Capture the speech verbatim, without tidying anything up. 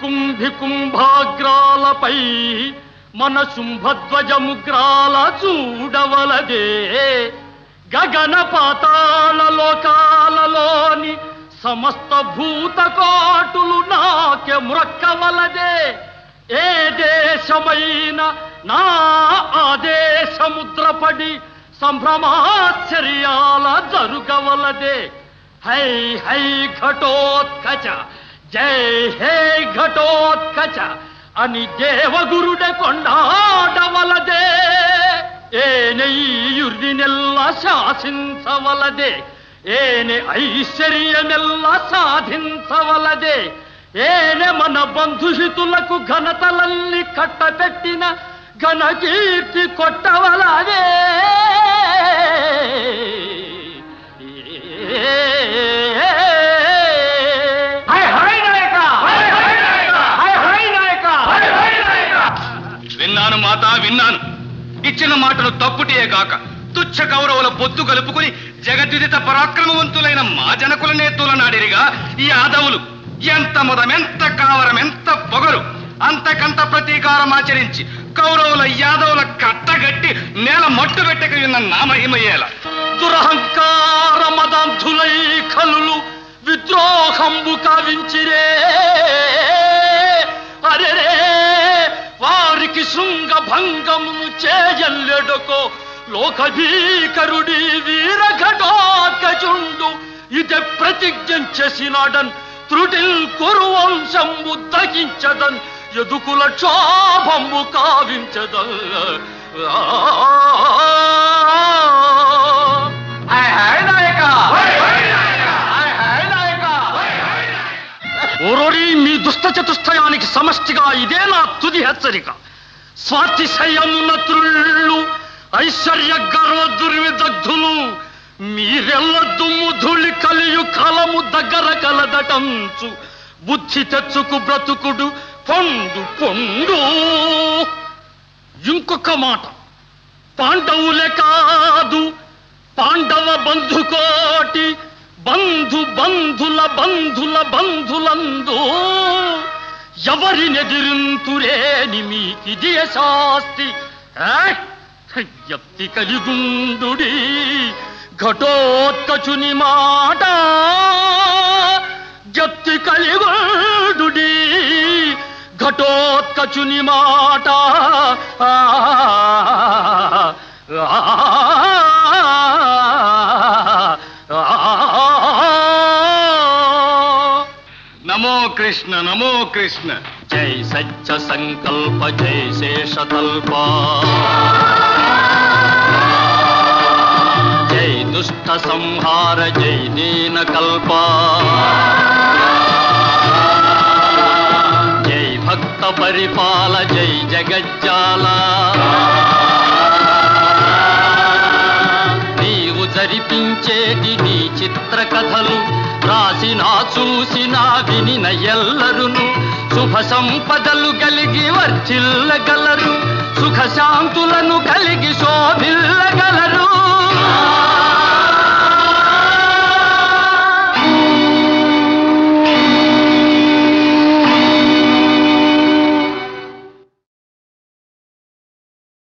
కుంభి కుంభాగ్రాలపై మన శుంభధ్వజముగ్రాల చూడవలదే. గగన పాతాళ లోకాలలోని సమస్త భూతకోటులు నాకే మురక్కవలదే. ఏ దేశమైన నా ఆదేశముద్రపడి సంభ్రమాశ్చర్యాల జరుగవలదే. హై హై ఘటోత్కచ జై హే ఘటోత్కచ అని దేవగురుడే కొండాడవలదే. ఏనెయ్యుర్దినెల్ల శాసించవలదే. ఏనే ఐశ్వర్యమెల్ల సాధించవలదే. ఏనే మన బంధుహితులకు ఘనతలల్ని కట్టపెట్టిన ఘనకీర్తి కొట్టవలదే. విన్నాను మాత, విన్నాను. ఇచ్చిన మాటలు తప్పుటే కాక తుచ్చ కౌరవుల పొత్తు కలుపుకుని జగద్విదిత పరాక్రమవంతులైన మా జనకులనే తూలనాడిరిగా ఈ యాదవులు ఎంత ముదం, ఎంత కావరం, ఎంత పొగరు, అంతకంత ప్రతీకారం ఆచరించి కౌరవుల యాదవుల కట్టగట్టి నేల మట్టు పెట్టక ఉన్న నామహిమయ్యేల. దురహంకార మదంధులై కలులు విద్రోహంబు కావించిరే. అరెరే వారికి శృంగ భంగమును చేయల్లెడకో లోకభీకరుడి వీరఘటోత్కచుండు. ఇదే ప్రతిజ్ఞ చేసినాడన్ త్రుటిల్ కురువంశంబు దగించదన్ ఎదుకుల క్షోభంబు కావించదన్. ఓరోరి మీ దుష్ట చతుష్టయానికి సమష్టిగా ఇదే నా తుది హెచ్చరిక. స్వాతిశయమున త్రుళ్ళు ఐశ్వర్య గర్వ దుర్విదగ్ధులు మీరెల్ల దుమ్ము ధూళి కలియు కలము దగ్గర కలదటంచు బుద్ధి తెచ్చుకు బ్రతుకుడు పొండు పొండు. ఇంకొక మాట, పాండవులే కాదు పాండవ బంధుకోటి బంధు బంధుల బంధుల బంధులందు ఎవరినెదిరింతురేని మీకిది శాస్తి. ఎత్తి కలిగుండుడి ఘటోత్కచుని మాట. ఎత్తి కలిగుండుడి ఘటోత్కచుని మాట. నమో కృష్ణ, నమో కృష్ణ. జై సత్య సంకల్ప జై శేషతల్ప. జై దుష్ట సంహార జై దీన కల్ప. జై భక్త పరిపాల జై జగజ్జాల. నీవు జరిపించేటి నీ చిత్ర కథలు రాసినా చూసినా వినిన ఎల్లరును శుభ సంపదలు కలిగి వర్ధిల్లగలరు. సుఖశాంతులను కలిగి శోభిల్లగలరు.